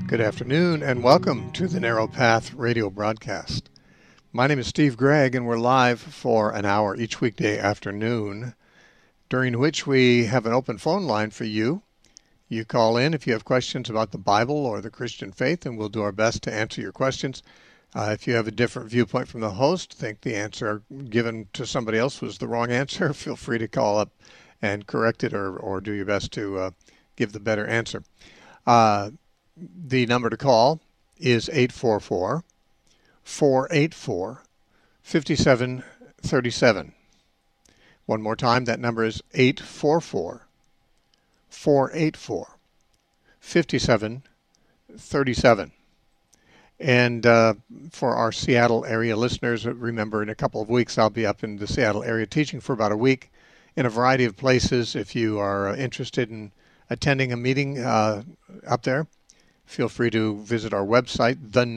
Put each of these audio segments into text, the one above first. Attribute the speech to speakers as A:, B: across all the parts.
A: Good afternoon, and welcome to the Narrow Path radio broadcast. My name is Steve Gregg, and we're live for an hour each weekday afternoon, during which we have an open phone line for you. You call in if you have questions about the Bible or the Christian faith, and we'll do our best to answer your questions. If you have a different viewpoint from the host, think the answer given to somebody else was the wrong answer, feel free to call up and correct it or do your best to give the better answer. The number to call is 844-484-5737. One more time, that number is 844-484-5737. And for our Seattle area listeners, remember in a couple of weeks I'll be up in the Seattle area teaching for about a week in a variety of places. If you are interested in attending a meeting up there, feel free to visit our website,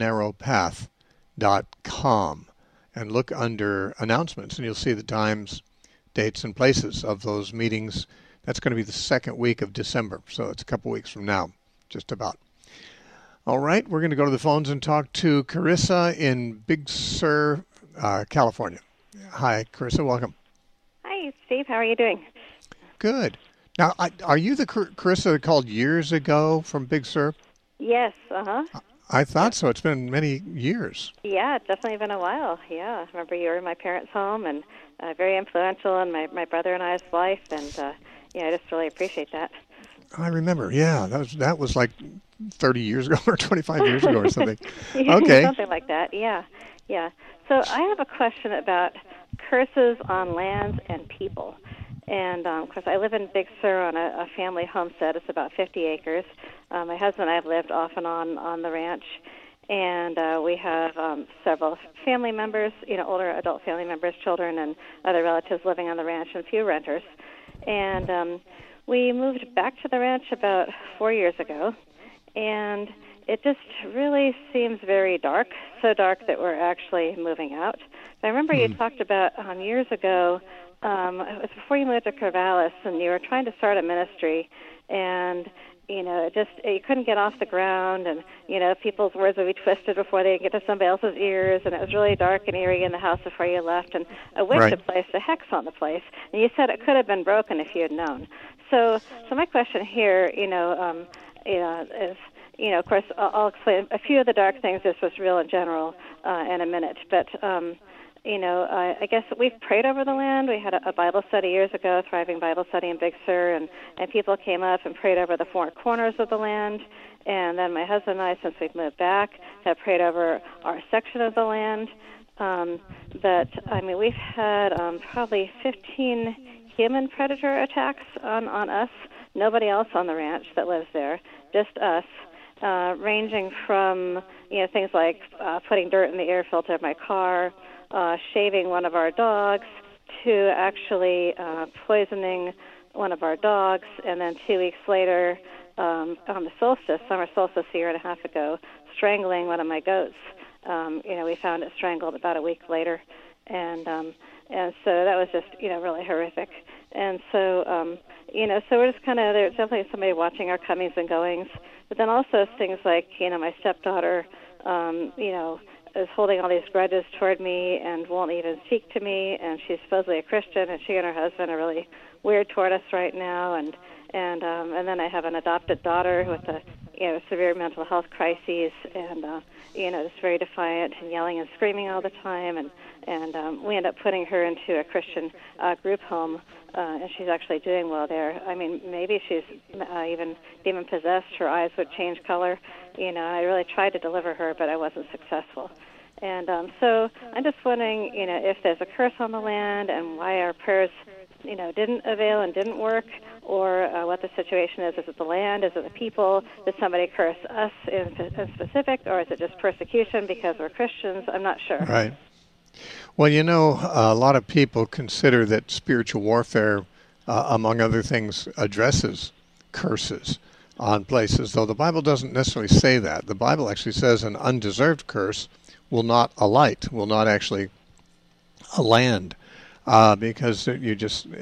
A: thenarrowpath.com, and look under announcements, and you'll see the times, dates, and places of those meetings. That's going to be the second week of December, so it's a couple weeks from now, just about. All right, we're going to go to the phones and talk to Carissa in Big Sur, California. Hi, Carissa, welcome.
B: Hi, Steve. How are you doing?
A: Good. Now, are you the Carissa that called years ago from Big Sur?
B: Yes,
A: I thought so. It's been many years.
B: Yeah, it's definitely been a while. Yeah, I remember you were in my parents' home and very influential in my brother and I's life, and I just really appreciate that.
A: I remember. Yeah, that was like 30 years ago or 25 years ago or something. Okay.
B: Something like that. Yeah. So I have a question about curses on lands and people. And, of course, I live in Big Sur on a family homestead. It's about 50 acres. My husband and I have lived off and on the ranch. And we have several family members, older adult family members, children, and other relatives living on the ranch, and a few renters. And we moved back to the ranch about 4 years ago. And it just really seems very dark, so dark that we're actually moving out. I remember you talked about years ago, it was before you moved to Corvallis, and you were trying to start a ministry, and you couldn't get off the ground, and people's words would be twisted before they get to somebody else's ears, and it was really dark and eerie in the house before you left, and a witch had placed a hex on the place, and you said it could have been broken if you had known. So my question here, is, of course, I'll explain a few of the dark things. This was real in general in a minute, but I guess we've prayed over the land. We had a Bible study years ago, Thriving Bible Study in Big Sur, and people came up and prayed over the four corners of the land. And then my husband and I, since we've moved back, have prayed over our section of the land. We've had probably 15 human predator attacks on us. Nobody else on the ranch that lives there, just us. Ranging from things like putting dirt in the air filter of my car, shaving one of our dogs, to actually poisoning one of our dogs, and then 2 weeks later, on the summer solstice a year and a half ago, strangling one of my goats. We found it strangled about a week later, and so that was just really horrific. And so so we're just kind of, there's definitely somebody watching our comings and goings. But then also things like, my stepdaughter, is holding all these grudges toward me and won't even speak to me, and she's supposedly a Christian, and she and her husband are really weird toward us right now. And then I have an adopted daughter with severe mental health crises, and just very defiant and yelling and screaming all the time. And we end up putting her into a Christian group home, and she's actually doing well there. I mean, maybe she's even demon-possessed. Her eyes would change color. I really tried to deliver her, but I wasn't successful. And so I'm just wondering, if there's a curse on the land and why our prayers, didn't avail and didn't work, or what the situation is. Is it the land? Is it the people? Did somebody curse us in specific, or is it just persecution because we're Christians? I'm not sure.
A: Right. Well, a lot of people consider that spiritual warfare, among other things, addresses curses on places, though the Bible doesn't necessarily say that. The Bible actually says an undeserved curse will not alight, will not actually land, because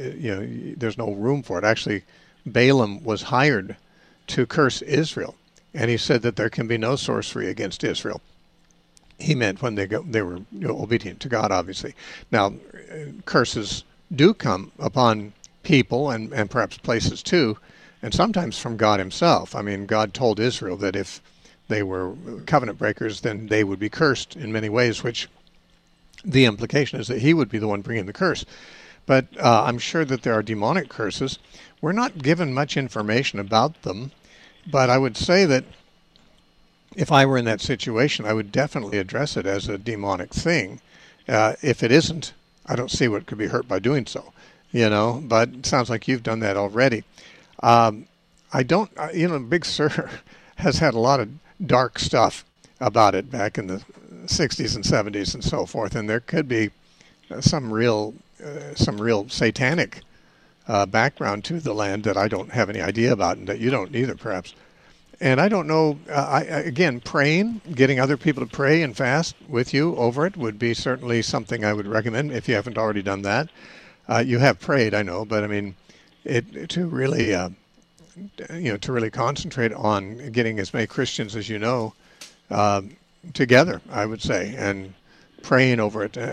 A: there's no room for it. Actually, Balaam was hired to curse Israel, and he said that there can be no sorcery against Israel. He meant when they were obedient to God, obviously. Now, curses do come upon people and perhaps places too, and sometimes from God himself. I mean, God told Israel that if they were covenant breakers, then they would be cursed in many ways, which the implication is that he would be the one bringing the curse. But I'm sure that there are demonic curses. We're not given much information about them, but I would say that if I were in that situation, I would definitely address it as a demonic thing. If it isn't, I don't see what could be hurt by doing so, but it sounds like you've done that already. I don't, Big Sur has had a lot of dark stuff about it back in the 60s and 70s and so forth, and there could be some real satanic background to the land that I don't have any idea about, and that you don't either, perhaps. And I don't know, again, praying, getting other people to pray and fast with you over it would be certainly something I would recommend if you haven't already done that. You have prayed, I know, but I mean, to really concentrate on getting as many Christians as you know together, I would say, and praying over it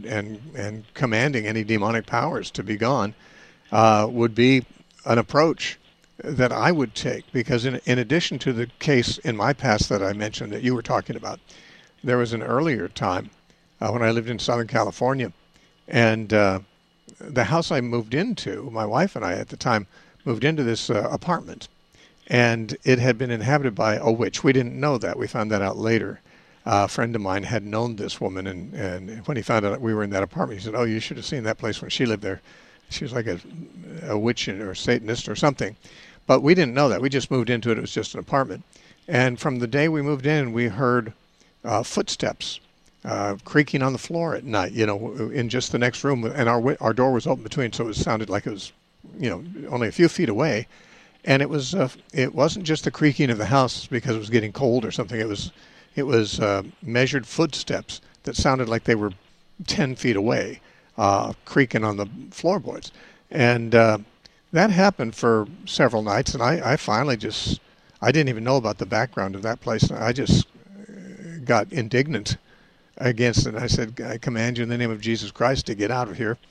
A: and commanding any demonic powers to be gone would be an approach that I would take, because in addition to the case in my past that I mentioned that you were talking about, there was an earlier time when I lived in Southern California, and the house I moved into, my wife and I at the time moved into this apartment, and it had been inhabited by a witch. We didn't know that. We found that out later. A friend of mine had known this woman, and when he found out that we were in that apartment, he said, "Oh, you should have seen that place when she lived there. She was like a witch or Satanist or something." But we didn't know that. We just moved into it. It was just an apartment. And from the day we moved in, we heard footsteps creaking on the floor at night, in just the next room. And our door was open between, so it sounded like it was, only a few feet away. And it wasn't just the creaking of the house because it was getting cold or something. It was measured footsteps that sounded like they were 10 feet away, creaking on the floorboards. And that happened for several nights, and I finally I didn't even know about the background of that place. I just got indignant against it. I said, "I command you in the name of Jesus Christ to get out of here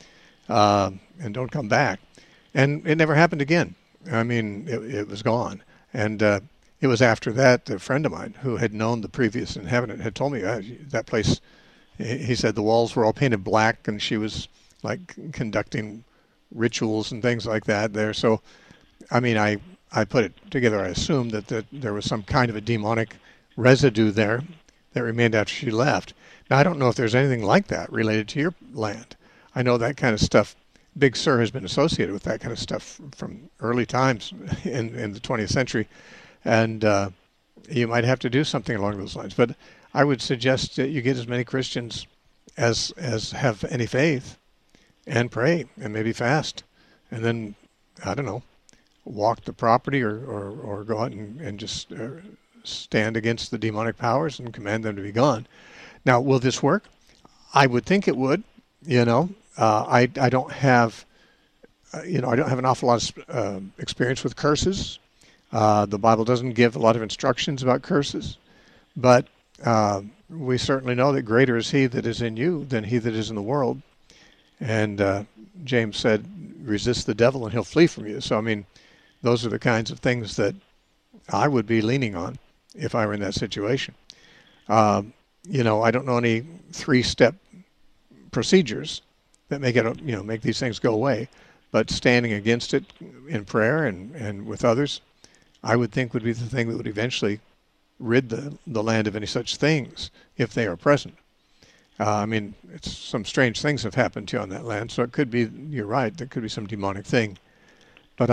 A: and don't come back." And it never happened again. I mean, it was gone. And it was after that, a friend of mine who had known the previous inhabitant had told me that place, he said the walls were all painted black, and she was like conducting rituals and things like that there. So, I mean, I put it together. I assumed that there was some kind of a demonic residue there that remained after she left. Now, I don't know if there's anything like that related to your land. I know that kind of stuff, Big Sur has been associated with that kind of stuff from early times in the 20th century. And you might have to do something along those lines. But I would suggest that you get as many Christians as have any faith, and pray, and maybe fast, and then, I don't know, walk the property or go out and just stand against the demonic powers and command them to be gone. Now, will this work? I would think it would. I don't have, I don't have an awful lot of experience with curses. The Bible doesn't give a lot of instructions about curses, but we certainly know that greater is he that is in you than he that is in the world. And James said, resist the devil and he'll flee from you. So, I mean, those are the kinds of things that I would be leaning on if I were in that situation. I don't know any 3-step procedures that make these things go away, but standing against it in prayer and with others, I would think would be the thing that would eventually rid the land of any such things if they are present. I mean, some strange things have happened to you on that land, so it could be, you're right, there could be some demonic thing. But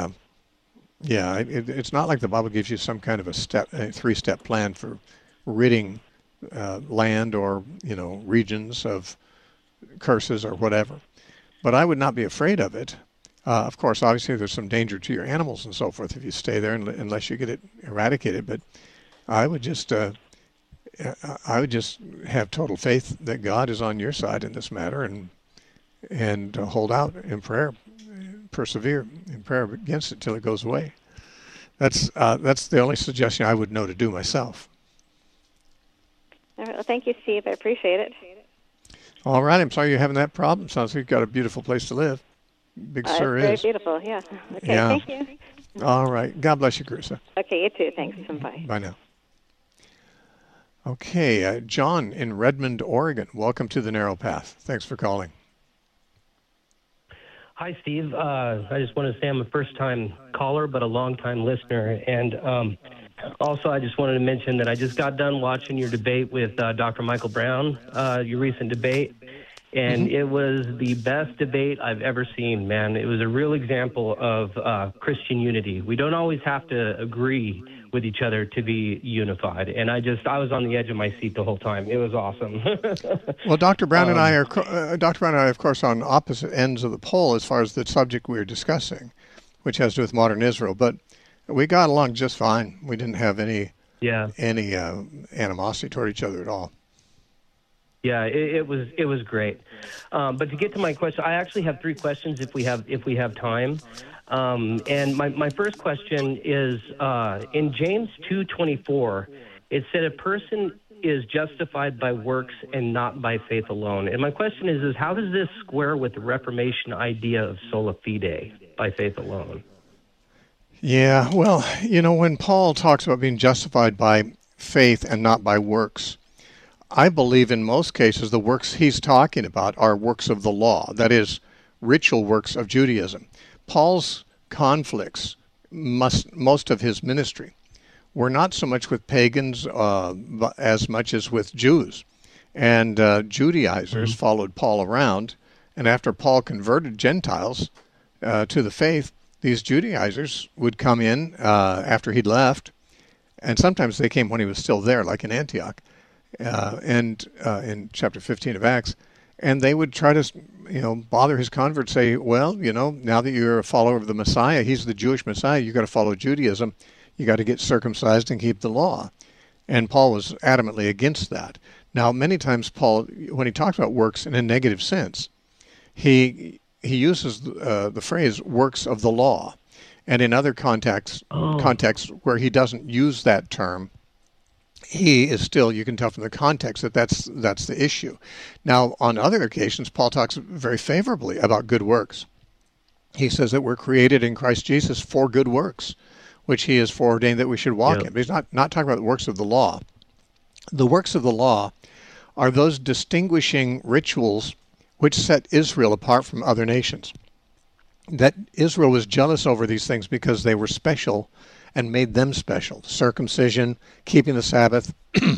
A: it's not like the Bible gives you some kind of a 3-step plan for ridding land or, regions of curses or whatever. But I would not be afraid of it. Of course, obviously there's some danger to your animals and so forth if you stay there unless you get it eradicated. But I would just have total faith that God is on your side in this matter, and hold out in prayer, persevere in prayer against it till it goes away. That's the only suggestion I would know to do myself.
B: All right, well, thank you, Steve. I appreciate it.
A: All right. I'm sorry you're having that problem. Sounds like you've got a beautiful place to live. Big Sur
B: it's
A: is.
B: very beautiful, yeah. Okay,
A: Yeah.
B: thank you.
A: All right. God bless you, Carissa.
B: Okay, you too. Thanks. Bye.
A: Bye now. Okay, John in Redmond, Oregon. Welcome to the Narrow Path. Thanks for calling.
C: Hi, Steve. I just want to say I'm a first-time caller, but a long-time listener. And also, I just wanted to mention that I just got done watching your debate with Dr. Michael Brown, your recent debate. And it was the best debate I've ever seen, man. It was a real example of Christian unity. We don't always have to agree with each other to be unified. And I was on the edge of my seat the whole time. It was awesome.
A: Well, Dr. Brown and I are, of course, on opposite ends of the pole as far as the subject we were discussing, which has to do with modern Israel. But we got along just fine. We didn't have any animosity toward each other at all.
C: Yeah, it was great. But to get to my question, I actually have 3 questions if we have time. And my first question is in James 2:24, it said a person is justified by works and not by faith alone. And my question is how does this square with the Reformation idea of sola fide, by faith alone?
A: Yeah, well, when Paul talks about being justified by faith and not by works, I believe in most cases the works he's talking about are works of the law, that is, ritual works of Judaism. Paul's conflicts, most of his ministry, were not so much with pagans as much as with Jews. And Judaizers followed Paul around, and after Paul converted Gentiles to the faith, these Judaizers would come in after he'd left, and sometimes they came when he was still there, like in Antioch, and in chapter 15 of Acts, and they would try to, bother his converts, say, well, now that you're a follower of the Messiah, he's the Jewish Messiah, you got to follow Judaism, you got to get circumcised and keep the law. And Paul was adamantly against that. Now, many times Paul, when he talks about works in a negative sense, he uses the phrase works of the law. And in other contexts where he doesn't use that term, he is still, you can tell from the context that's the issue. Now, on other occasions, Paul talks very favorably about good works. He says that we're created in Christ Jesus for good works, which he has foreordained that we should walk in. But he's not talking about the works of the law. The works of the law are those distinguishing rituals which set Israel apart from other nations. That Israel was jealous over these things because they were special and made them special. Circumcision, keeping the Sabbath,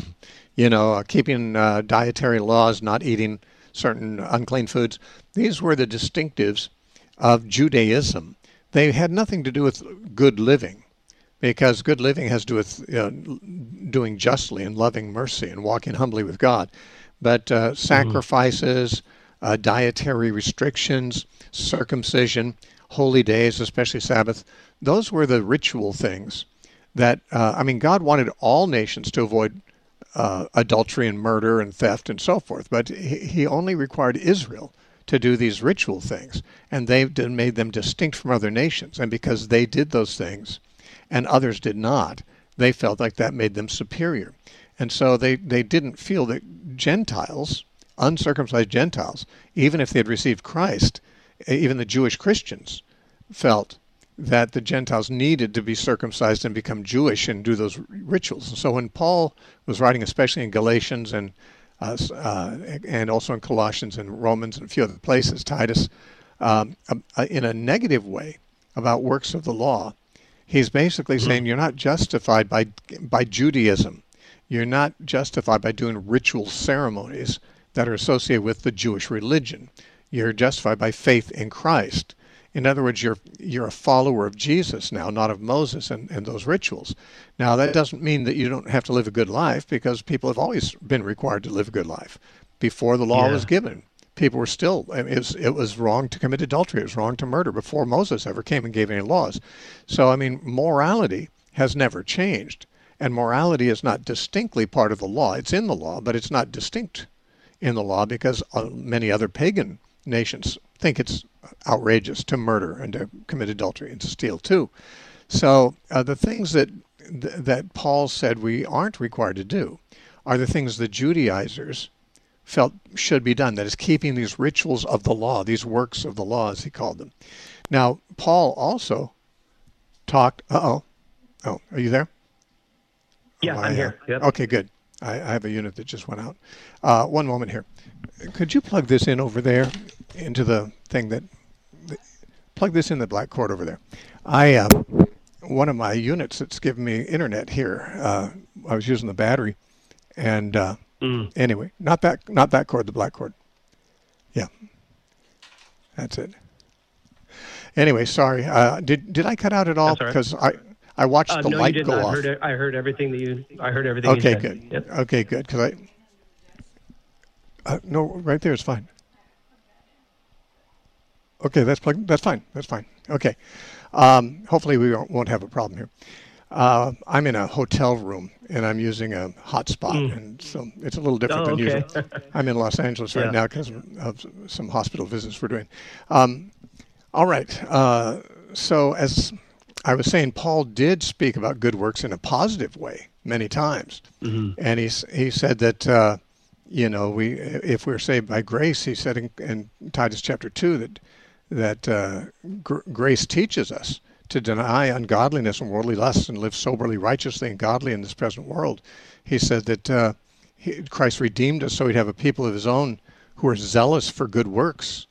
A: keeping dietary laws, not eating certain unclean foods. These were the distinctives of Judaism. They had nothing to do with good living, because good living has to do with doing justly and loving mercy and walking humbly with God. But sacrifices, dietary restrictions, circumcision, holy days, especially Sabbath, those were the ritual things that, God wanted all nations to avoid adultery and murder and theft and so forth, but he only required Israel to do these ritual things, and they made them distinct from other nations. And because they did those things and others did not, they felt like that made them superior. And so they didn't feel that Gentiles, uncircumcised Gentiles, even if they had received Christ, even the Jewish Christians felt that the Gentiles needed to be circumcised and become Jewish and do those rituals. And so when Paul was writing, especially in Galatians and also in Colossians and Romans and a few other places, Titus, in a negative way about works of the law, he's basically saying you're not justified by Judaism. You're not justified by doing ritual ceremonies that are associated with the Jewish religion. You're justified by faith in Christ. In other words, you're a follower of Jesus now, not of Moses and those rituals. Now, that doesn't mean that you don't have to live a good life, because people have always been required to live a good life. Before the law was given, people were still, it was wrong to commit adultery. It was wrong to murder before Moses ever came and gave any laws. So, morality has never changed. And morality is not distinctly part of the law. It's in the law, but it's not distinct in the law, because many other pagan nations think it's outrageous to murder and to commit adultery and to steal too. So the things that Paul said we aren't required to do are the things the Judaizers felt should be done. That is, keeping these rituals of the law, these works of the law, as he called them. Now, Paul also talked. Oh, are you there?
C: Yeah, I'm here. Yep.
A: Okay, good. I have a unit that just went out. One moment here. Could you plug this in over there into the thing plug this in the black cord over there? One of my units that's giving me internet here. I was using the battery, and anyway, not that cord, the black cord. Yeah, that's it. Anyway, sorry. Did I cut out at all? Because I watched the light go off.
C: I heard everything I heard everything.
A: Okay,
C: you said.
A: good.
C: Yep.
A: Okay, good. Because no, right there is fine. Okay, that's plugged. That's fine. That's fine. Okay. Hopefully we won't have a problem here. I'm in a hotel room and I'm using a hotspot, and so it's a little different than usual. I'm in Los Angeles right now because of some hospital visits we're doing. All right. So as I was saying, Paul did speak about good works in a positive way many times, and he said that if we're saved by grace, he said in Titus chapter 2 that grace teaches us to deny ungodliness and worldly lusts and live soberly, righteously, and godly in this present world. He said that Christ redeemed us so he'd have a people of his own who are zealous for good works.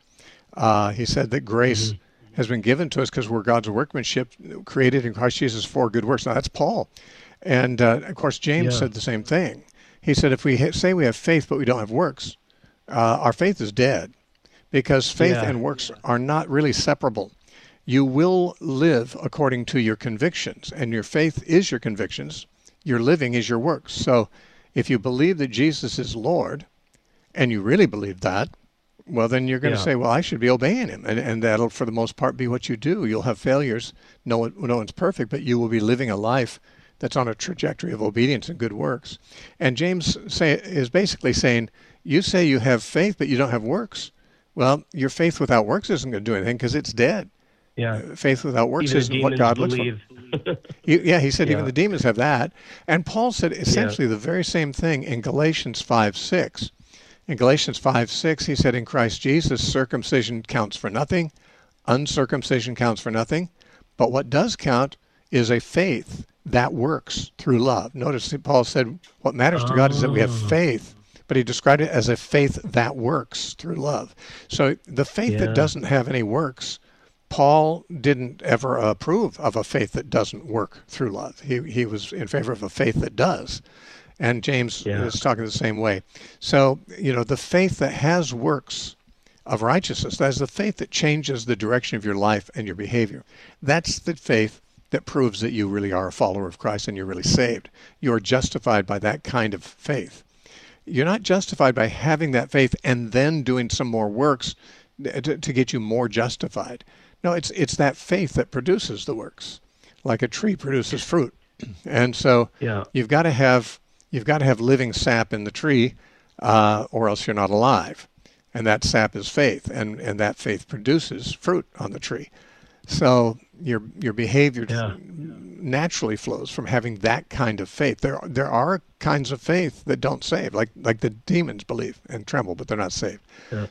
A: He said that grace has been given to us because we're God's workmanship, created in Christ Jesus for good works. Now, that's Paul. And, of course, James said the same thing. He said if we say we have faith but we don't have works, our faith is dead, because faith and works are not really separable. You will live according to your convictions, and your faith is your convictions. Your living is your works. So if you believe that Jesus is Lord, and you really believe that, well, then you're going to say, well, I should be obeying him. And that'll, for the most part, be what you do. You'll have failures. No one's perfect, but you will be living a life that's on a trajectory of obedience and good works. And James is basically saying, you say you have faith, but you don't have works. Well, your faith without works isn't going to do anything because it's dead. Yeah, faith without works isn't what God looks for. He said even the demons have that. And Paul said essentially the very same thing in Galatians 5:6. In Galatians 5:6, he said, in Christ Jesus, circumcision counts for nothing, uncircumcision counts for nothing, but what does count is a faith that works through love. Notice that Paul said what matters to God is that we have faith, but he described it as a faith that works through love. So the faith that doesn't have any works, Paul didn't ever approve of a faith that doesn't work through love. He was in favor of a faith that does. And James is talking the same way. So, the faith that has works of righteousness, that is the faith that changes the direction of your life and your behavior. That's the faith that proves that you really are a follower of Christ and you're really saved. You're justified by that kind of faith. You're not justified by having that faith and then doing some more works to get you more justified. No, it's that faith that produces the works, like a tree produces fruit. And so you've got to have living sap in the tree, or else you're not alive. And that sap is faith, and that faith produces fruit on the tree. So your behavior naturally flows from having that kind of faith. There are kinds of faith that don't save, like the demons believe and tremble, but they're not saved. Yeah.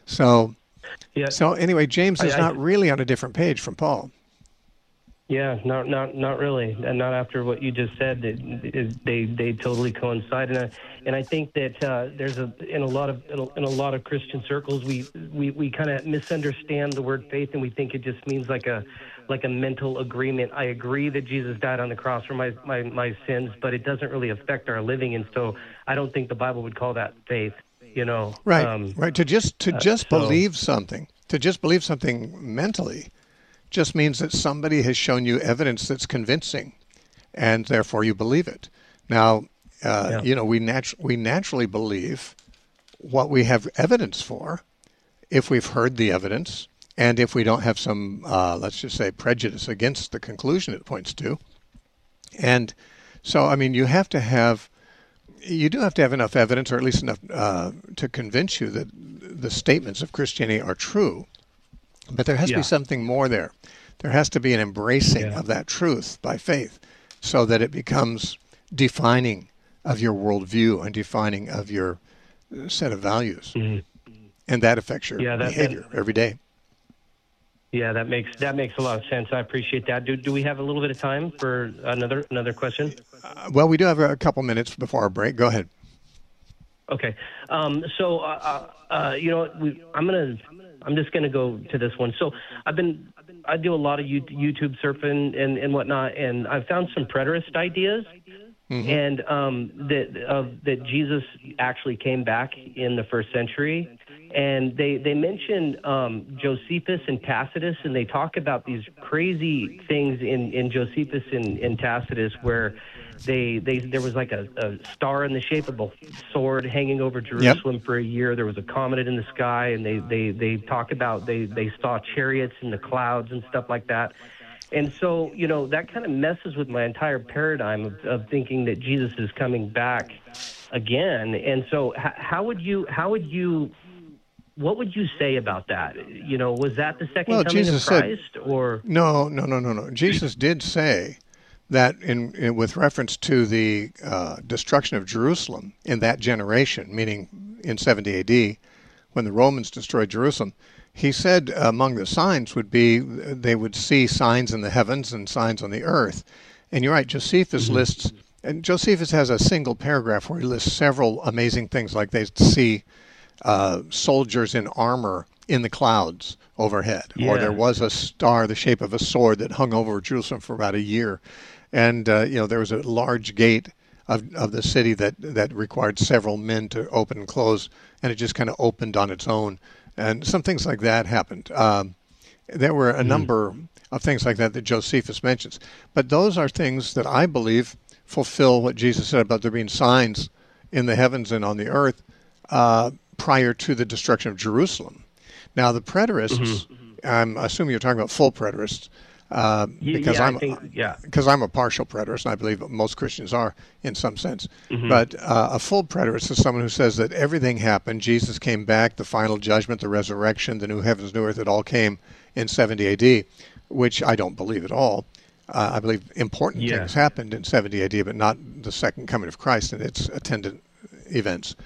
A: So anyway, James is not really on a different page from Paul.
C: Yeah, not really, and not after what you just said. They totally coincide, and I think that there's in a lot of Christian circles we kind of misunderstand the word faith, and we think it just means like a mental agreement. I agree that Jesus died on the cross for my sins, but it doesn't really affect our living, and so I don't think the Bible would call that faith. Right.
A: Right. To just believe something, mentally, just means that somebody has shown you evidence that's convincing, and therefore you believe it. Now, we naturally believe what we have evidence for, if we've heard the evidence, and if we don't have some, let's just say, prejudice against the conclusion it points to. And so, I mean, you do have to have enough evidence, or at least enough to convince you that the statements of Christianity are true. But there has to be something more there. There has to be an embracing
C: Yeah.
A: of that truth by faith so that it becomes defining of your worldview and defining of your set of values.
C: Mhm.
A: And that affects your
C: Yeah,
A: behavior every day.
C: Yeah, that makes a lot of sense. I appreciate that. Do we have a little bit of time for another question?
A: Well, we do have a couple minutes before our break. Go ahead.
C: Okay. You know what? I'm just gonna go to this one. So I do a lot of YouTube surfing and whatnot, and I've found some preterist ideas, and that Jesus actually came back in the first century, and they mention Josephus and Tacitus, and they talk about these crazy things in Josephus and Tacitus where there was like a star in the shape of a sword hanging over Jerusalem for a year. There was a comet in the sky, and they talk about they saw chariots in the clouds and stuff like that. And so, you know, that kind of messes with my entire paradigm of thinking that Jesus is coming back again. And so what would you say about that? You know, was that the second coming
A: Jesus
C: of Christ? Or
A: No. Jesus did say that with reference to the destruction of Jerusalem in that generation, meaning in 70 AD, when the Romans destroyed Jerusalem, he said among the signs would be they would see signs in the heavens and signs on the earth. And you're right, Josephus lists, and Josephus has a single paragraph where he lists several amazing things, like they see soldiers in armor in the clouds overhead, or there was a star the shape of a sword that hung over Jerusalem for about a year. And there was a large gate of the city that required several men to open and close, and it just kind of opened on its own. And some things like that happened. There were a number of things like that Josephus mentions. But those are things that I believe fulfill what Jesus said about there being signs in the heavens and on the earth prior to the destruction of Jerusalem. Now, the preterists, I'm assuming you're talking about full preterists, because I'm a partial preterist, and I believe most Christians are in some sense. But a full preterist is someone who says that everything happened. Jesus came back, the final judgment, the resurrection, the new heavens, new earth, it all came in 70 AD, which I don't believe at all. I believe important things happened in 70 AD, but not the second coming of Christ and its attendant events.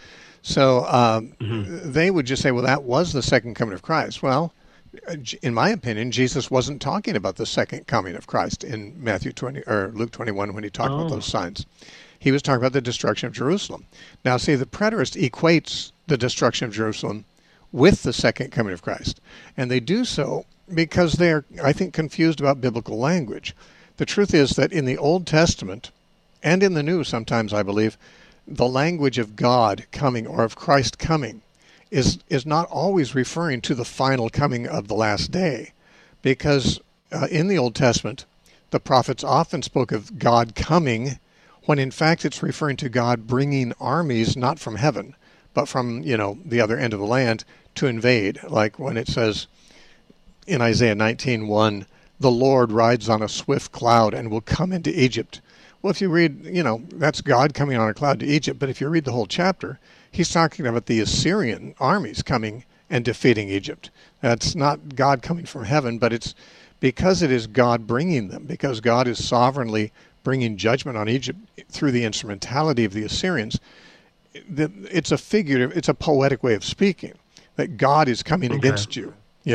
A: So they would just say, well, that was the second coming of Christ. Well, in my opinion, Jesus wasn't talking about the second coming of Christ in Matthew 20 or Luke 21 when he talked about those signs. He was talking about the destruction of Jerusalem. Now, see, the preterist equates the destruction of Jerusalem with the second coming of Christ. And they do so because they're, I think, confused about biblical language. The truth is that in the Old Testament and in the New, sometimes I believe, the language of God coming or of Christ coming is not always referring to the final coming of the last day, because in the Old Testament, the prophets often spoke of God coming when in fact it's referring to God bringing armies not from heaven, but from, the other end of the land to invade. Like when it says in Isaiah 19:1, the Lord rides on a swift cloud and will come into Egypt. Well, if you read, that's God coming on a cloud to Egypt, but if you read the whole chapter, he's talking about the Assyrian armies coming and defeating Egypt. That's not God coming from heaven, but it's because it is God bringing them, because God is sovereignly bringing judgment on Egypt through the instrumentality of the Assyrians. It's a figurative, it's a poetic way of speaking, that God is coming against you,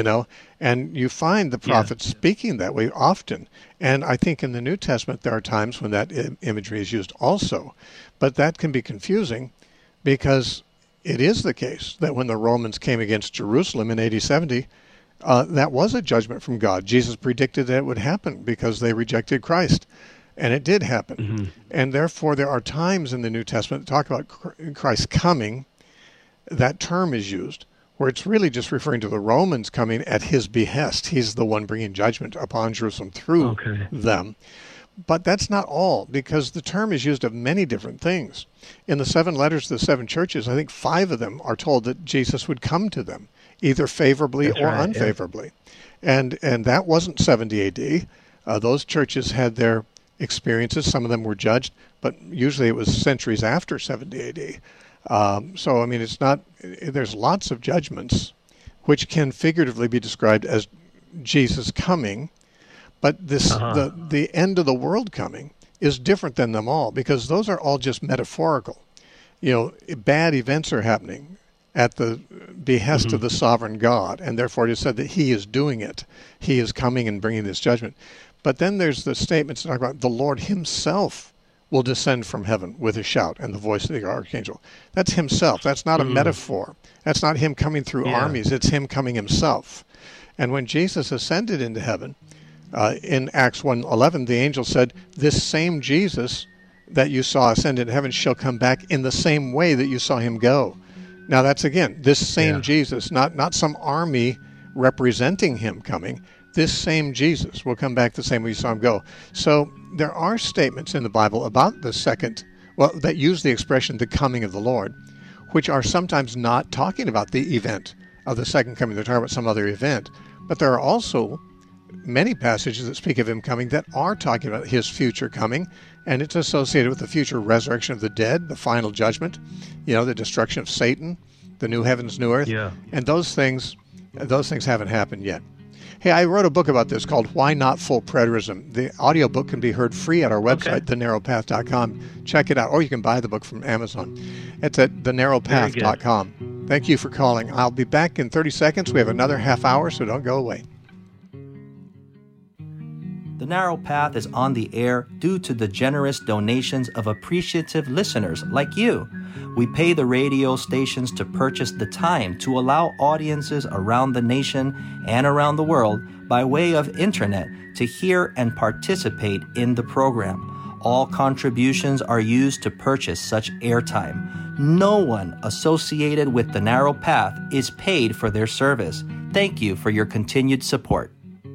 A: and you find the prophets speaking that way often. And I think in the New Testament there are times when that imagery is used also, but that can be confusing, because it is the case that when the Romans came against Jerusalem in AD 70, that was a judgment from God. Jesus predicted that it would happen because they rejected Christ, and it did happen. And therefore there are times in the New Testament that talk about Christ coming. That term is used, where it's really just referring to the Romans coming at his behest. He's the one bringing judgment upon Jerusalem through them. But that's not all, because the term is used of many different things. In the 7 letters to the 7 churches, I think 5 of them are told that Jesus would come to them, either favorably or unfavorably. And that wasn't 70 AD. Those churches had their experiences. Some of them were judged, but usually it was centuries after 70 AD. So, I mean, it's not, there's lots of judgments which can figuratively be described as Jesus coming, But the end of the world coming is different than them all, because those are all just metaphorical. Bad events are happening at the behest of the sovereign God, and therefore it is said that he is doing it. He is coming and bringing this judgment. But then there's the statements that talk about the Lord himself will descend from heaven with a shout and the voice of the archangel. That's himself. That's not a metaphor. That's not him coming through armies. It's him coming himself. And when Jesus ascended into heaven, in Acts 1:11, the angel said, this same Jesus that you saw ascend into heaven shall come back in the same way that you saw him go. Now that's, again, this same Jesus, not some army representing him coming. This same Jesus will come back the same way you saw him go. So there are statements in the Bible about the second, that use the expression the coming of the Lord, which are sometimes not talking about the event of the second coming. They're talking about some other event. But there are also many passages that speak of him coming that are talking about his future coming, and it's associated with the future resurrection of the dead, the final judgment, the destruction of Satan, the new heavens, new earth.
C: Yeah.
A: And those things haven't happened yet. Hey, I wrote a book about this called Why Not Full Preterism. The audiobook can be heard free at our website, thenarrowpath.com. Check it out, or you can buy the book from Amazon. It's at thenarrowpath.com. Thank you for calling. I'll be back in 30 seconds. We have another half hour, so don't go away.
D: The Narrow Path is on the air due to the generous donations of appreciative listeners like you. We pay the radio stations to purchase the time to allow audiences around the nation and around the world by way of internet to hear and participate in the program. All contributions are used to purchase such airtime. No one associated with the Narrow Path is paid for their service. Thank you for your continued support.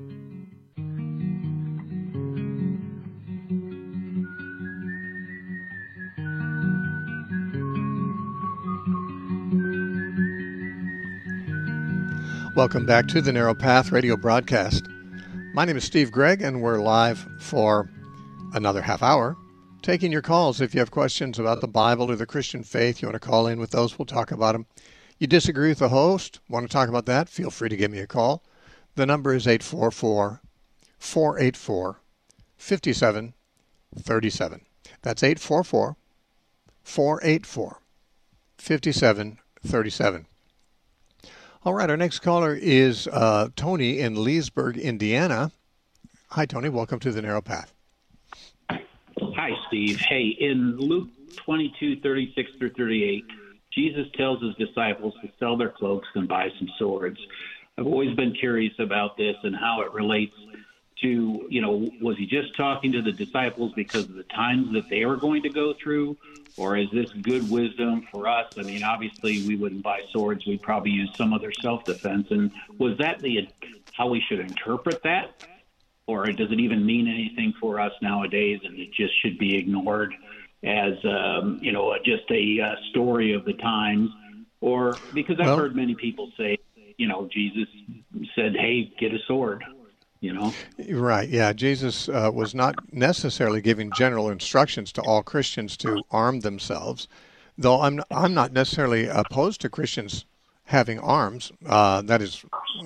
A: Welcome back to the Narrow Path radio broadcast. My name is Steve Gregg, and we're live for another half hour, taking your calls. If you have questions about the Bible or the Christian faith, you want to call in with those, we'll talk about them. You disagree with the host, want to talk about that, feel free to give me a call. The number is 844-484-5737. That's 844-484-5737. All right, our next caller is Tony in Leesburg, Indiana. Hi, Tony. Welcome to the Narrow Path.
E: Hi, Steve. Hey, in Luke 22:36-38, Jesus tells his disciples to sell their cloaks and buy some swords. I've always been curious about this and how it relates to, was he just talking to the disciples because of the times that they were going to go through? Or is this good wisdom for us? I mean, obviously, we wouldn't buy swords. We'd probably use some other self-defense. And was that how we should interpret that? Or does it even mean anything for us nowadays, and it just should be ignored as, just a story of the times? Or because I've heard many people say, Jesus said, hey, get a sword.
A: Right, yeah. Jesus was not necessarily giving general instructions to all Christians to arm themselves, though I'm not necessarily opposed to Christians having arms, that is,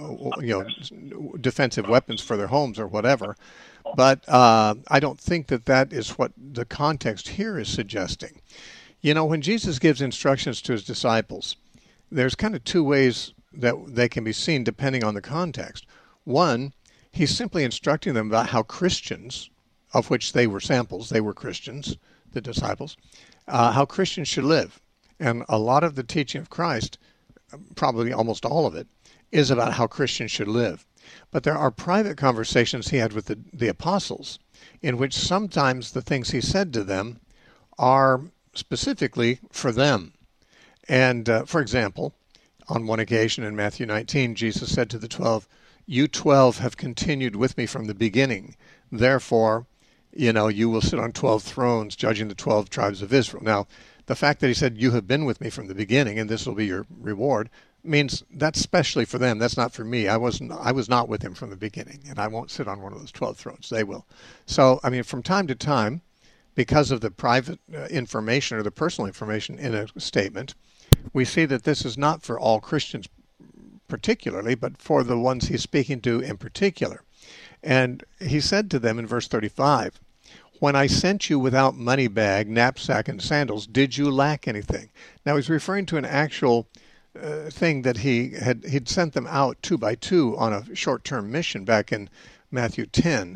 A: defensive weapons for their homes or whatever. But I don't think that is what the context here is suggesting. When Jesus gives instructions to his disciples, there's kind of two ways that they can be seen depending on the context. One, he's simply instructing them about how Christians, of which they were samples, they were Christians, the disciples, how Christians should live. And a lot of the teaching of Christ, probably almost all of it, is about how Christians should live. But there are private conversations he had with the apostles, in which sometimes the things he said to them are specifically for them. And, for example, on one occasion in Matthew 19, Jesus said to the 12, "You 12 have continued with me from the beginning. Therefore, you will sit on 12 thrones, judging the 12 tribes of Israel." Now, the fact that he said, "You have been with me from the beginning, and this will be your reward," means that's specially for them. That's not for me. I was not with him from the beginning, and I won't sit on one of those 12 thrones. They will. So, from time to time, because of the private information or the personal information in a statement, we see that this is not for all Christians particularly, but for the ones he's speaking to in particular. And he said to them in verse 35, when I sent you without money bag, knapsack, and sandals, did you lack anything? Now he's referring to an actual thing that he'd sent them out 2 by 2 on a short-term mission back in Matthew 10,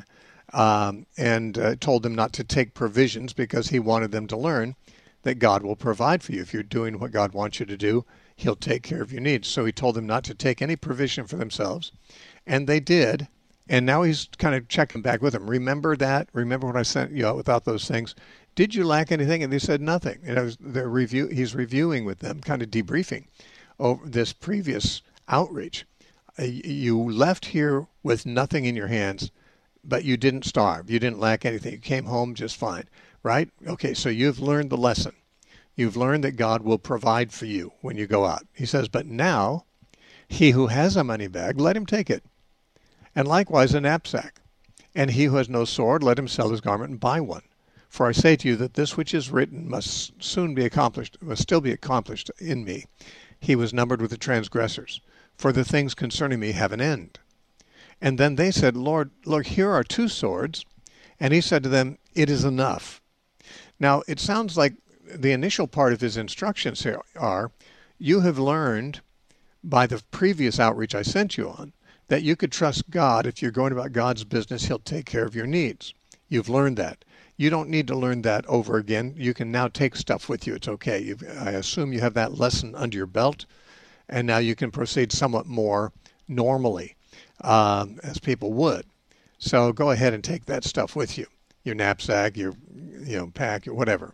A: and told them not to take provisions because he wanted them to learn that God will provide for you. If you're doing what God wants you to do, he'll take care of your needs. So he told them not to take any provision for themselves, and they did. And now he's kind of checking back with them. Remember that? Remember when I sent you out without those things? Did you lack anything? And they said nothing. He's reviewing with them, kind of debriefing over this previous outreach. You left here with nothing in your hands, but you didn't starve. You didn't lack anything. You came home just fine, right? Okay, so you've learned the lesson. You've learned that God will provide for you when you go out. He says, but now he who has a money bag, let him take it. And likewise a knapsack. And he who has no sword, let him sell his garment and buy one. For I say to you that this which is written must still be accomplished in me. He was numbered with the transgressors. For the things concerning me have an end. And then they said, Lord, look, here are 2 swords. And he said to them, it is enough. Now, it sounds like the initial part of his instructions here are, you have learned by the previous outreach I sent you on, that you could trust God. If you're going about God's business, he'll take care of your needs. You've learned that. You don't need to learn that over again. You can now take stuff with you. It's okay. I assume you have that lesson under your belt, and now you can proceed somewhat more normally, as people would. So go ahead and take that stuff with you, your knapsack, your pack, whatever.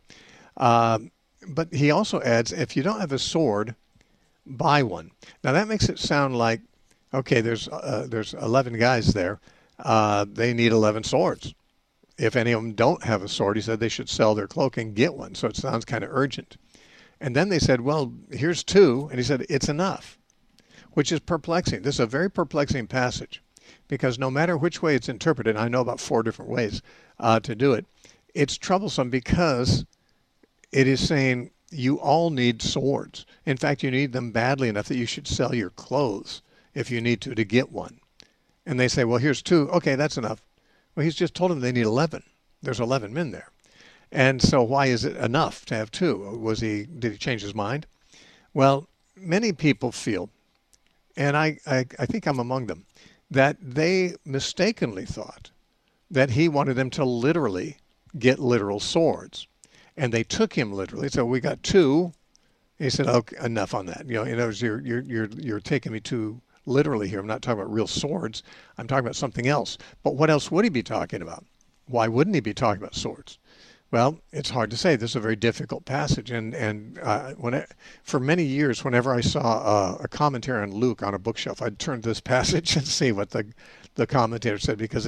A: But he also adds, if you don't have a sword, buy one. Now that makes it sound like, okay, there's 11 guys there. They need 11 swords. If any of them don't have a sword, he said they should sell their cloak and get one. So it sounds kind of urgent. And then they said, well, here's 2. And he said, it's enough, which is perplexing. This is a very perplexing passage because no matter which way it's interpreted, I know about 4 different ways to do it, it's troublesome because it is saying you all need swords. In fact, you need them badly enough that you should sell your clothes if you need to get one. And they say, well, here's 2. Okay, that's enough. Well, he's just told them they need 11. There's 11 men there. And so why is it enough to have 2? Did he change his mind? Well, many people feel, and I think I'm among them, that they mistakenly thought that he wanted them to literally get literal swords. And they took him literally. So we got 2. He said, okay, enough on that. In other words, you're taking me too literally here. I'm not talking about real swords. I'm talking about something else. But what else would he be talking about? Why wouldn't he be talking about swords? Well, it's hard to say. This is a very difficult passage. And for many years, whenever I saw a commentary on Luke on a bookshelf, I'd turn to this passage and see what the commentator said, because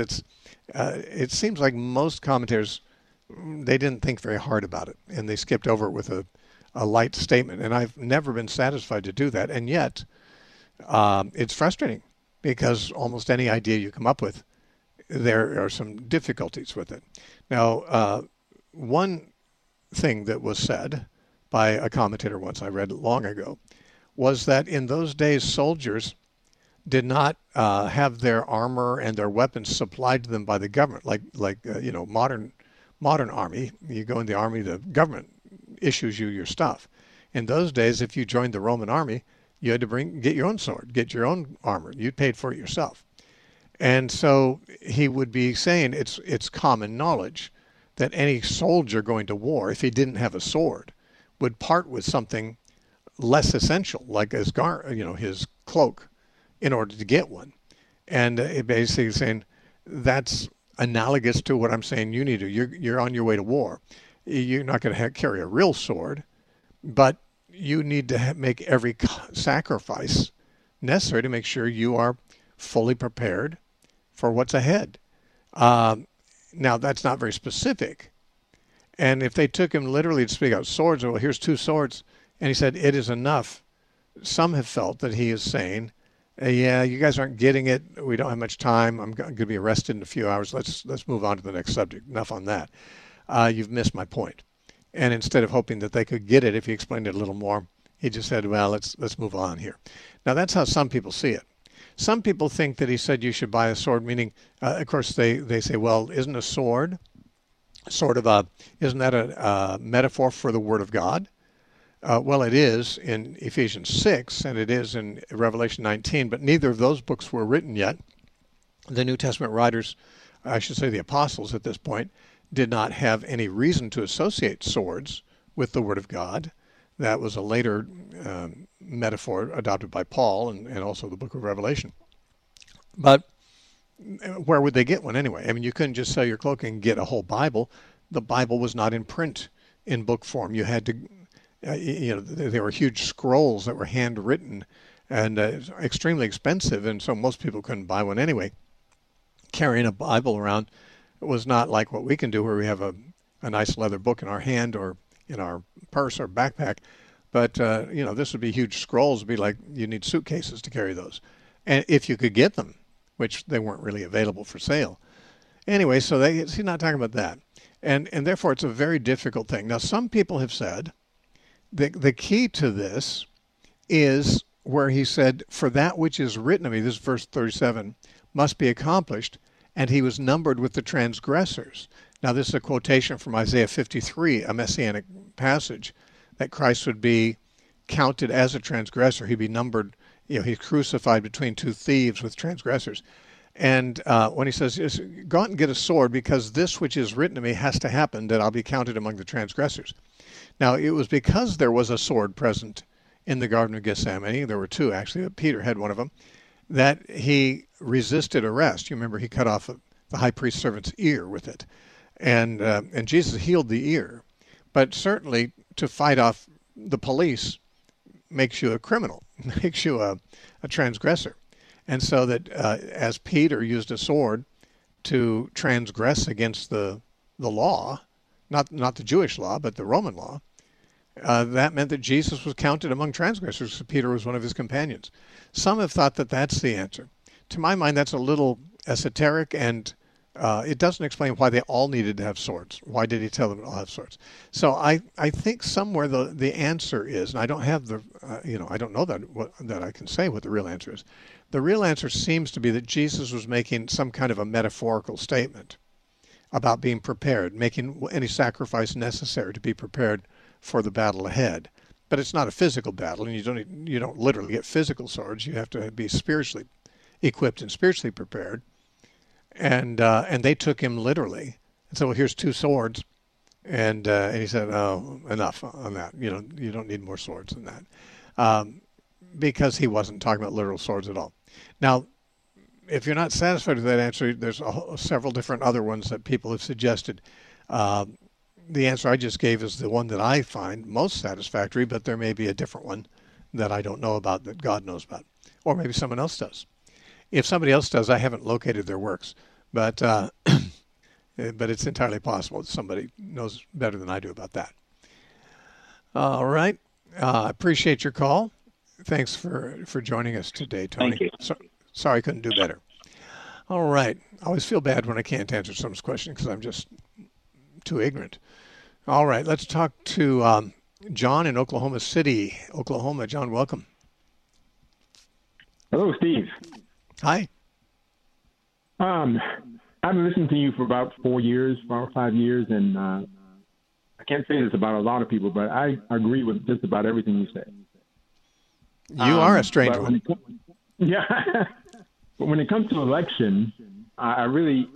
A: it seems like most commentators, they didn't think very hard about it, and they skipped over it with a light statement. And I've never been satisfied to do that. And yet, it's frustrating because almost any idea you come up with, there are some difficulties with it. Now, one thing that was said by a commentator once, I read it long ago, was that in those days soldiers did not have their armor and their weapons supplied to them by the government, like modern army. You go in the army, the government issues you your stuff. In those days, if you joined the Roman army, you had to get your own sword, get your own armor. You paid for it yourself. And so he would be saying it's common knowledge that any soldier going to war, if he didn't have a sword, would part with something less essential, like his cloak, in order to get one. And it basically saying that's analogous to what I'm saying you need to. You're on your way to war. You're not going to carry a real sword, but you need to make every sacrifice necessary to make sure you are fully prepared for what's ahead. Now, that's not very specific. And if they took him literally to speak out swords, well, here's 2 swords, and he said, it is enough. Some have felt that he is saying, yeah, you guys aren't getting it. We don't have much time. I'm going to be arrested in a few hours. Let's move on to the next subject. Enough on that. You've missed my point. And instead of hoping that they could get it if he explained it a little more, he just said, well, let's move on here. Now, that's how some people see it. Some people think that he said you should buy a sword, meaning, of course, they say, well, isn't a sword isn't that a metaphor for the Word of God? Well, it is in Ephesians 6, and it is in Revelation 19, but neither of those books were written yet. The New Testament writers, I should say the apostles at this point, did not have any reason to associate swords with the Word of God. That was a later metaphor adopted by Paul and also the book of Revelation. But where would they get one anyway? I mean, you couldn't just sell your cloak and get a whole Bible. The Bible was not in print in book form. You had to, there were huge scrolls that were handwritten and extremely expensive, and so most people couldn't buy one anyway. Carrying a Bible around was not like what we can do, where we have a nice leather book in our hand or in our purse or backpack. But, this would be huge scrolls. It would be like you need suitcases to carry those. And if you could get them, which they weren't really available for sale. Anyway, so he's not talking about that. And therefore, it's a very difficult thing. Now, some people have said the key to this is where he said, for that which is written of me, this is verse 37, must be accomplished, and he was numbered with the transgressors. Now, this is a quotation from Isaiah 53, a messianic passage, that Christ would be counted as a transgressor. He'd be numbered, he's crucified between two thieves with transgressors. And when he says, go out and get a sword, because this which is written to me has to happen, that I'll be counted among the transgressors. Now, it was because there was a sword present in the Garden of Gethsemane, there were two actually, but Peter had one of them, that he resisted arrest. You remember he cut off the high priest's servant's ear with it. And Jesus healed the ear. But certainly to fight off the police makes you a criminal, makes you a transgressor. And so that as Peter used a sword to transgress against the law, not the Jewish law, but the Roman law, that meant that Jesus was counted among transgressors. So Peter was one of his companions. Some have thought that that's the answer. To my mind, that's a little esoteric, and it doesn't explain why they all needed to have swords. Why did he tell them to all have swords? So I think somewhere the answer is, and I don't have I don't know that I can say what the real answer is. The real answer seems to be that Jesus was making some kind of a metaphorical statement about being prepared, making any sacrifice necessary to be prepared for the battle ahead. But it's not a physical battle, and you don't literally get physical swords. You have to be spiritually equipped and spiritually prepared. And they took him literally. And so here's two swords, and he said, "Oh, enough on that. You don't need more swords than that," because he wasn't talking about literal swords at all. Now, if you're not satisfied with that answer, there's several different other ones that people have suggested. The answer I just gave is the one that I find most satisfactory, but there may be a different one that I don't know about that God knows about, or maybe someone else does. If somebody else does, I haven't located their works, but it's entirely possible that somebody knows better than I do about that. All right. I appreciate your call. Thanks for joining us today, Tony.
E: Thank you.
A: Sorry I couldn't do better. All right. I always feel bad when I can't answer someone's question because I'm just too ignorant. All right. Let's talk to John in Oklahoma City, Oklahoma. John, welcome.
F: Hello, Steve.
A: Hi.
F: I've been listening to you for about 4 or 5 years, and I can't say this about a lot of people, but I agree with just about everything you say.
A: You are a strange one.
F: Yeah. But when it comes to election, I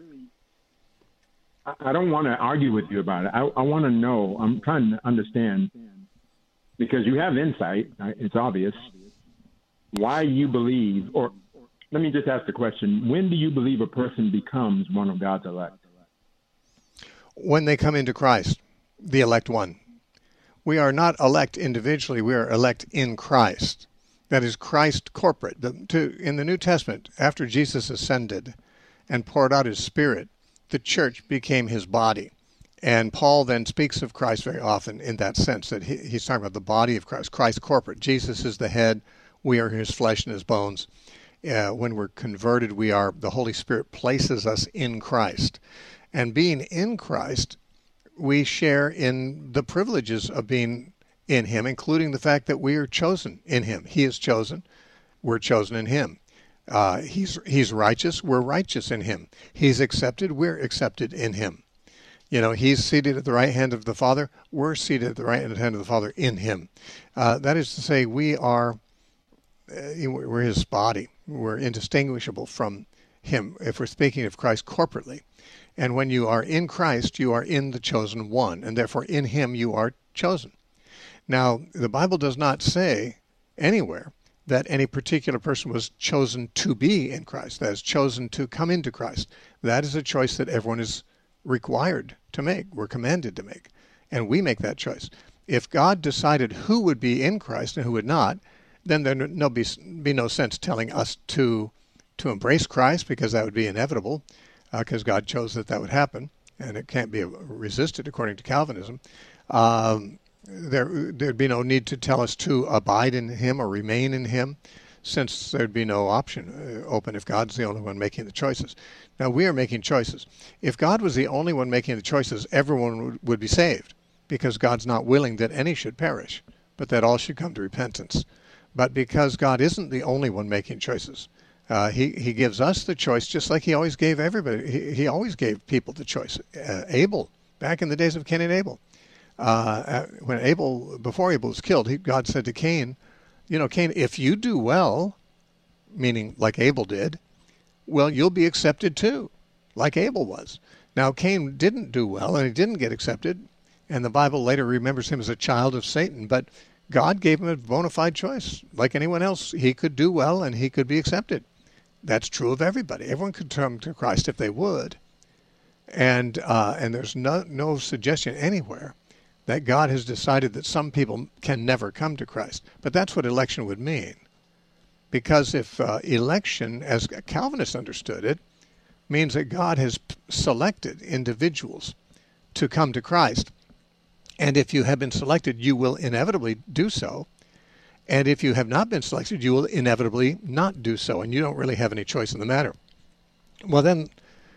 F: don't want to argue with you about it. I want to know. I'm trying to understand, because you have insight. It's obvious why you believe, or let me just ask the question. When do you believe a person becomes one of God's elect?
A: When they come into Christ, the elect one. We are not elect individually. We are elect in Christ. That is Christ corporate. In the New Testament, after Jesus ascended and poured out his Spirit, the church became his body. And Paul then speaks of Christ very often in that sense, that he's talking about the body of Christ, Christ corporate. Jesus is the head. We are his flesh and his bones. When we're converted, the Holy Spirit places us in Christ. And being in Christ, we share in the privileges of being in him, including the fact that we are chosen in him. He is chosen. We're chosen in him. He's righteous. We're righteous in him. He's accepted. We're accepted in him. He's seated at the right hand of the Father. We're seated at the right hand of the Father in him. That is to say, we're his body. We're indistinguishable from him if we're speaking of Christ corporately. And when you are in Christ, you are in the chosen one, and therefore in him you are chosen. Now, the Bible does not say anywhere that any particular person was chosen to be in Christ, that is, chosen to come into Christ. That is a choice that everyone is required to make. We're commanded to make. And we make that choice. If God decided who would be in Christ and who would not, then there would be no sense telling us to embrace Christ, because that would be inevitable, because God chose that would happen, and it can't be resisted according to Calvinism. There'd be no need to tell us to abide in him or remain in him, since there'd be no option open if God's the only one making the choices. Now, we are making choices. If God was the only one making the choices, everyone would be saved, because God's not willing that any should perish, but that all should come to repentance. But because God isn't the only one making choices, he gives us the choice, just like he always gave everybody. He always gave people the choice. Abel, back in the days of Cain and Abel, before Abel was killed, God said to Cain, Cain, if you do well, meaning like Abel did, well, you'll be accepted too, like Abel was. Now, Cain didn't do well, and he didn't get accepted, and the Bible later remembers him as a child of Satan, but God gave him a bona fide choice. Like anyone else, he could do well and he could be accepted. That's true of everybody. Everyone could come to Christ if they would. And there's no suggestion anywhere that God has decided that some people can never come to Christ. But that's what election would mean. Because if election, as Calvinists understood it, means that God has selected individuals to come to Christ, and if you have been selected, you will inevitably do so. And if you have not been selected, you will inevitably not do so, and you don't really have any choice in the matter. Well, then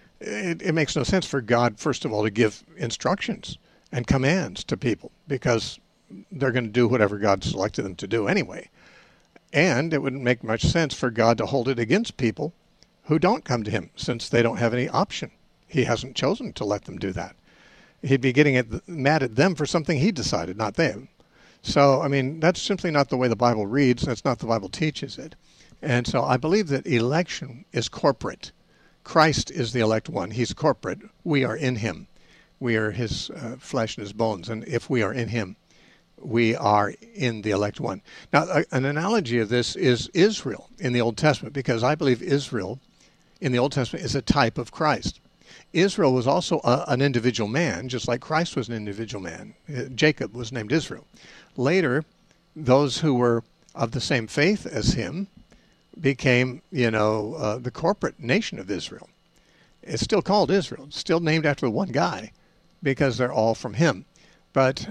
A: it makes no sense for God, first of all, to give instructions and commands to people, because they're going to do whatever God selected them to do anyway. And it wouldn't make much sense for God to hold it against people who don't come to him, since they don't have any option. He hasn't chosen to let them do that. He'd be getting mad at them for something he decided, not them. So, that's simply not the way the Bible reads. That's not the Bible teaches it. And so I believe that election is corporate. Christ is the elect one. He's corporate. We are in him. We are his flesh and his bones. And if we are in him, we are in the elect one. Now, an analogy of this is Israel in the Old Testament, because I believe Israel in the Old Testament is a type of Christ. Israel was also an individual man, just like Christ was an individual man. Jacob was named Israel. Later, those who were of the same faith as him became, the corporate nation of Israel. It's still called Israel. It's still named after one guy, because they're all from him. But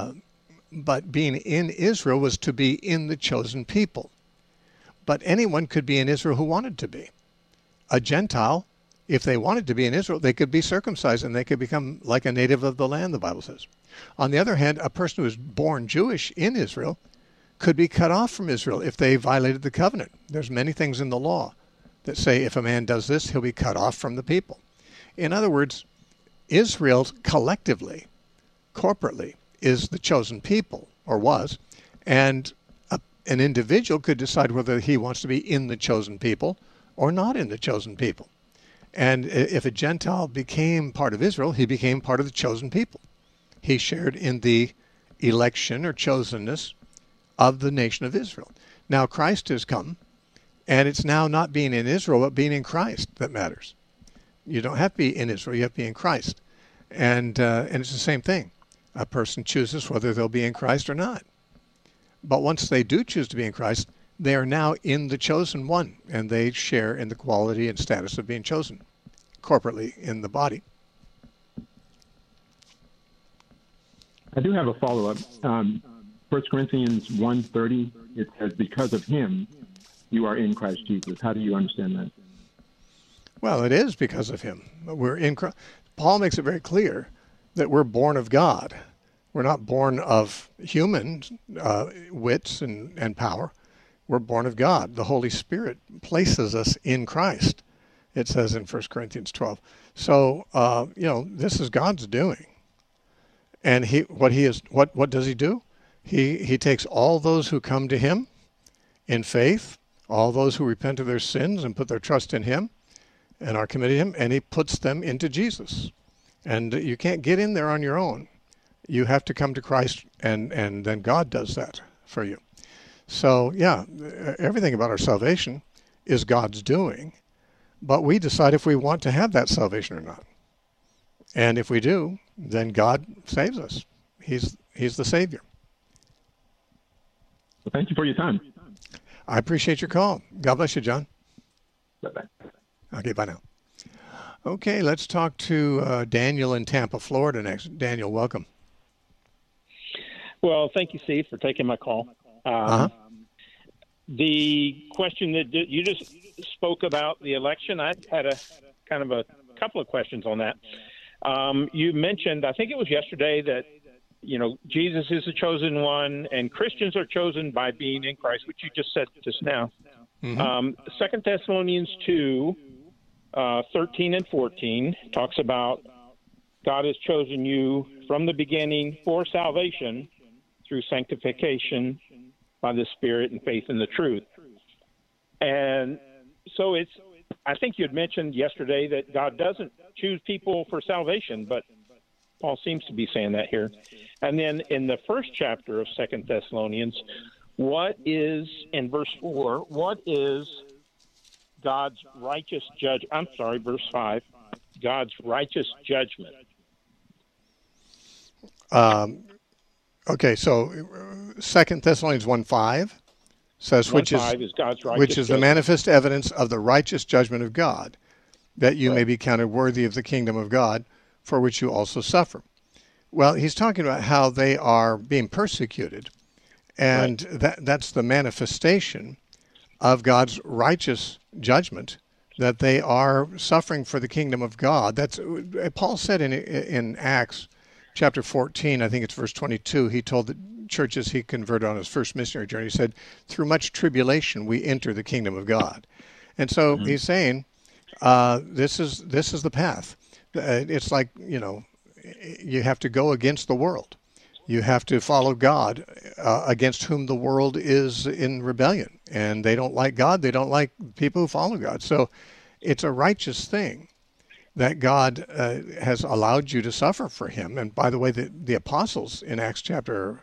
A: being in Israel was to be in the chosen people. But anyone could be in Israel who wanted to be. A Gentile, if they wanted to be in Israel, they could be circumcised and they could become like a native of the land, the Bible says. On the other hand, a person who was born Jewish in Israel could be cut off from Israel if they violated the covenant. There's many things in the law that say if a man does this, he'll be cut off from the people. In other words, Israel collectively, corporately, is the chosen people, or was, and an individual could decide whether he wants to be in the chosen people or not in the chosen people. And if a Gentile became part of Israel, he became part of the chosen people. He shared in the election or chosenness of the nation of Israel. Now Christ has come, and it's now not being in Israel, but being in Christ that matters. You don't have to be in Israel, you have to be in Christ. And it's the same thing. A person chooses whether they'll be in Christ or not. But once they do choose to be in Christ, they are now in the chosen one, and they share in the quality and status of being chosen corporately in the body.
F: I do have a follow-up. 1 Corinthians 1:30, it says, because of him, you are in Christ Jesus. How do you understand that?
A: Well, it is because of him. We're in Christ. Paul makes it very clear that we're born of God. We're not born of human wits and power. we're born of God. The Holy Spirit places us in Christ, it says in 1 Corinthians 12. So, this is God's doing. And what does he do? He takes all those who come to him in faith, all those who repent of their sins and put their trust in him and are committed to him, and he puts them into Jesus. And you can't get in there on your own. You have to come to Christ, and then God does that for you. So, yeah, everything about our salvation is God's doing, but we decide if we want to have that salvation or not. And if we do, then God saves us. He's the Savior.
F: Well, thank you for your time.
A: I appreciate your call. God bless you, John.
F: Bye-bye.
A: Okay, bye now. Okay, let's talk to Daniel in Tampa, Florida next. Daniel, welcome.
G: Well, thank you, Steve, for taking my call. The question that you just spoke about, the election, I had a couple of questions on that. You mentioned, I think it was yesterday, that Jesus is the chosen one, and Christians are chosen by being in Christ, which you just said just now. Mm-hmm. 2 Thessalonians 2, 13 and 14 talks about God has chosen you from the beginning for salvation through sanctification by the Spirit and faith in the truth. And so I think you had mentioned yesterday that God doesn't choose people for salvation, but Paul seems to be saying that here. And then in the first chapter of 2 Thessalonians, in verse 4, what is God's righteous verse 5, God's righteous judgment?
A: Okay, so 2 Thessalonians 1:5 says, which is God's righteous which is the manifest evidence of the righteous judgment of God, that you may be counted worthy of the kingdom of God, for which you also suffer. Well, he's talking about how they are being persecuted, and that's the manifestation of God's righteous judgment, that they are suffering for the kingdom of God. That's Paul said in Acts chapter 14, I think it's verse 22, he told the churches he converted on his first missionary journey, he said, through much tribulation we enter the kingdom of God. And so he's saying, this is the path. It's like, you have to go against the world. You have to follow God, against whom the world is in rebellion. And they don't like God. They don't like people who follow God. So it's a righteous thing that God has allowed you to suffer for him. And by the way, the apostles in Acts chapter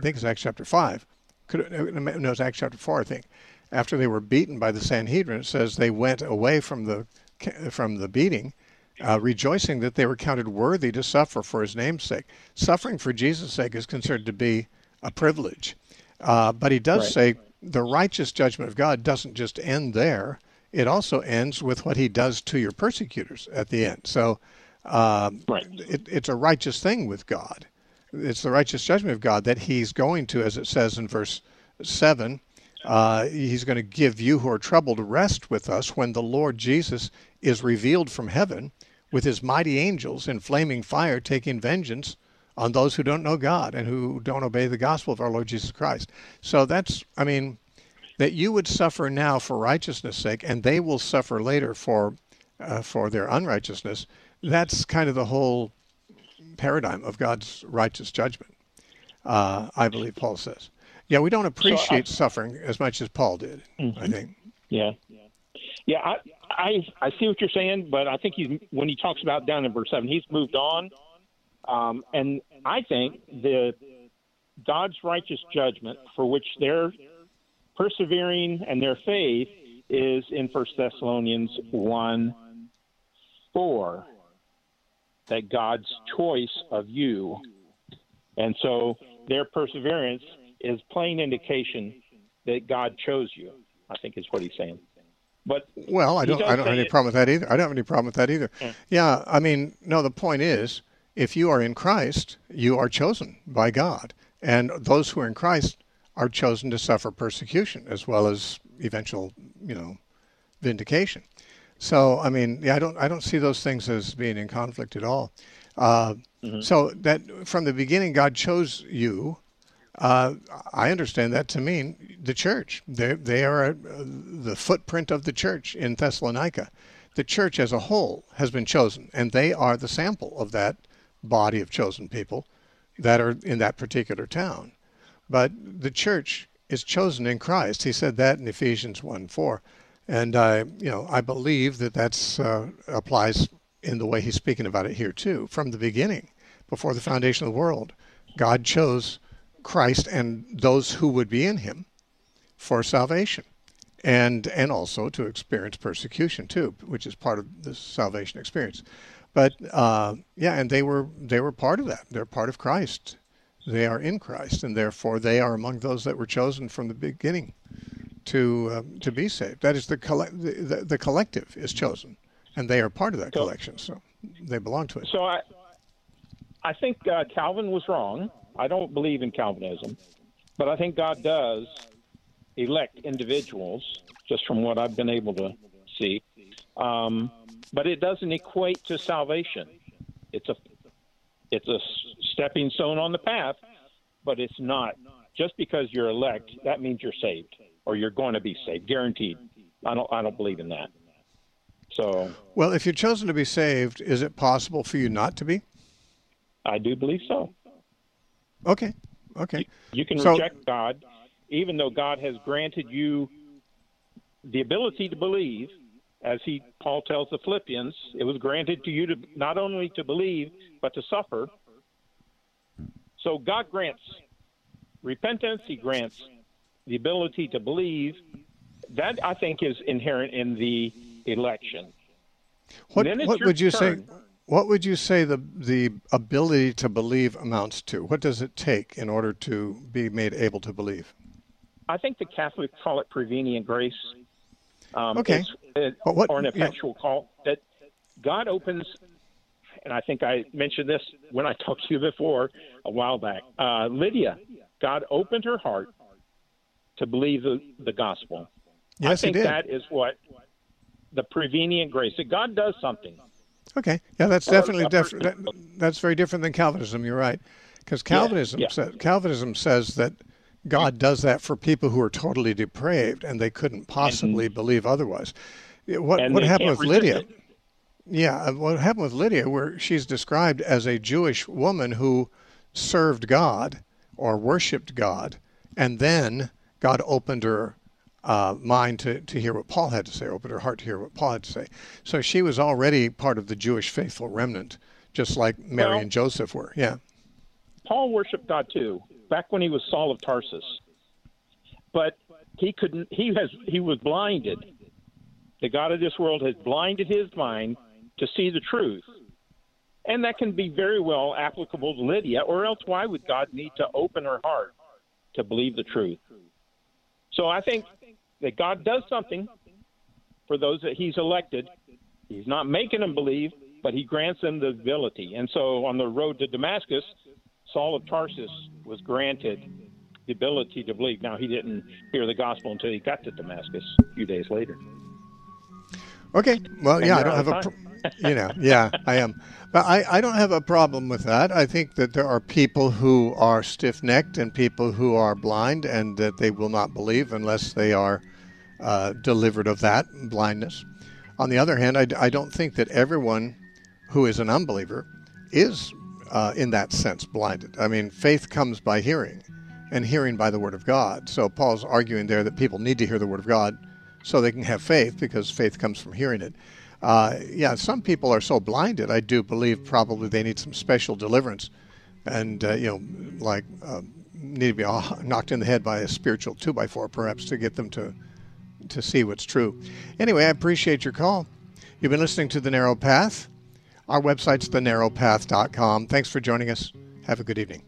A: 5, it's Acts chapter 4, I think, after they were beaten by the Sanhedrin, it says they went away from the beating, rejoicing that they were counted worthy to suffer for his name's sake. Suffering for Jesus' sake is considered to be a privilege. But he does say the righteous judgment of God doesn't just end there. It also ends with what he does to your persecutors at the end. So it's a righteous thing with God. It's the righteous judgment of God that he's going to, as it says in verse 7, he's going to give you who are troubled rest with us when the Lord Jesus is revealed from heaven with his mighty angels in flaming fire, taking vengeance on those who don't know God and who don't obey the gospel of our Lord Jesus Christ. So that you would suffer now for righteousness' sake, and they will suffer later for their unrighteousness. That's kind of the whole paradigm of God's righteous judgment, I believe Paul says. Yeah, we don't appreciate suffering as much as Paul did, I think.
G: Yeah. I see what you're saying, but I think when he talks about down in verse 7, he's moved on. And I think God's righteous judgment for which they're persevering and their faith is in 1 Thessalonians 1:4, that God's choice of you. And so their perseverance is plain indication that God chose you, I think is what he's saying. But
A: I don't have any problem with that either. I don't have any problem with that either. Yeah, the point is, if you are in Christ, you are chosen by God. And those who are in Christ are chosen to suffer persecution as well as eventual, vindication. So, I don't see those things as being in conflict at all. So that from the beginning, God chose you I understand that to mean the church. They are the footprint of the church in Thessalonica. The church as a whole has been chosen, and they are the sample of that body of chosen people that are in that particular town. But the church is chosen in Christ. He said that in Ephesians 1:4, and I believe that that's applies in the way he's speaking about it here too. From the beginning, before the foundation of the world, God chose Christ and those who would be in him for salvation, and also to experience persecution too, which is part of the salvation experience. But and they were part of that. They're part of Christ. They are in Christ, and therefore they are among those that were chosen from the beginning to be saved. That is the collective is chosen, and they are part of that collection. So they belong to it.
G: So I think Calvin was wrong. I don't believe in Calvinism, but I think God does elect individuals, just from what I've been able to see. But it doesn't equate to salvation. It's a stepping stone on the path, but it's not. Just because you're elect, that means you're saved, or you're going to be saved, guaranteed. I don't believe in that. So,
A: well, if you're chosen to be saved, is it possible for you not to be?
G: I do believe so.
A: Okay.
G: You can reject God, even though God has granted you the ability to believe. As Paul tells the Philippians, it was granted to you to not only to believe, but to suffer. So God grants repentance. He grants the ability to believe. That, I think, is inherent in the election.
A: What would you say? What would you say the ability to believe amounts to? What does it take in order to be made able to believe?
G: I think the Catholics call it prevenient grace.
A: Okay.
G: Or an effectual call that God opens, and I think I mentioned this when I talked to you before a while back. Lydia, God opened her heart to believe the gospel.
A: Yes,
G: I think
A: he did.
G: that is what the prevenient grace, that God does something.
A: Okay, yeah, that's definitely that's very different than Calvinism. You're right, because Calvinism says that God does that for people who are totally depraved and they couldn't possibly believe otherwise. What happened with Lydia? Yeah, what happened with Lydia, where she's described as a Jewish woman who served God or worshipped God, and then God opened her mind to hear what Paul had to say, opened her heart to hear what Paul had to say. So she was already part of the Jewish faithful remnant, just like Mary and Joseph were. Yeah.
G: Paul worshipped God too, back when he was Saul of Tarsus. But he couldn't. He was blinded. The God of this world has blinded his mind to see the truth. And that can be very well applicable to Lydia, or else why would God need to open her heart to believe the truth? So I think that God does something for those that he's elected. He's not making them believe, but he grants them the ability. And so on the road to Damascus, Saul of Tarsus was granted the ability to believe. Now, he didn't hear the gospel until he got to Damascus a few days later.
A: Okay. Well, yeah, I don't have I am. But I don't have a problem with that. I think that there are people who are stiff-necked and people who are blind, and that they will not believe unless they are delivered of that blindness. On the other hand, I don't think that everyone who is an unbeliever is, in that sense, blinded. I mean, faith comes by hearing, and hearing by the Word of God. So Paul's arguing there that people need to hear the Word of God so they can have faith, because faith comes from hearing it. Some people are so blinded, I do believe probably they need some special deliverance, and need to be knocked in the head by a spiritual 2x4 perhaps to get them to see what's true. Anyway, I appreciate your call. You've been listening to The Narrow Path. Our website's thenarrowpath.com. Thanks for joining us. Have a good evening.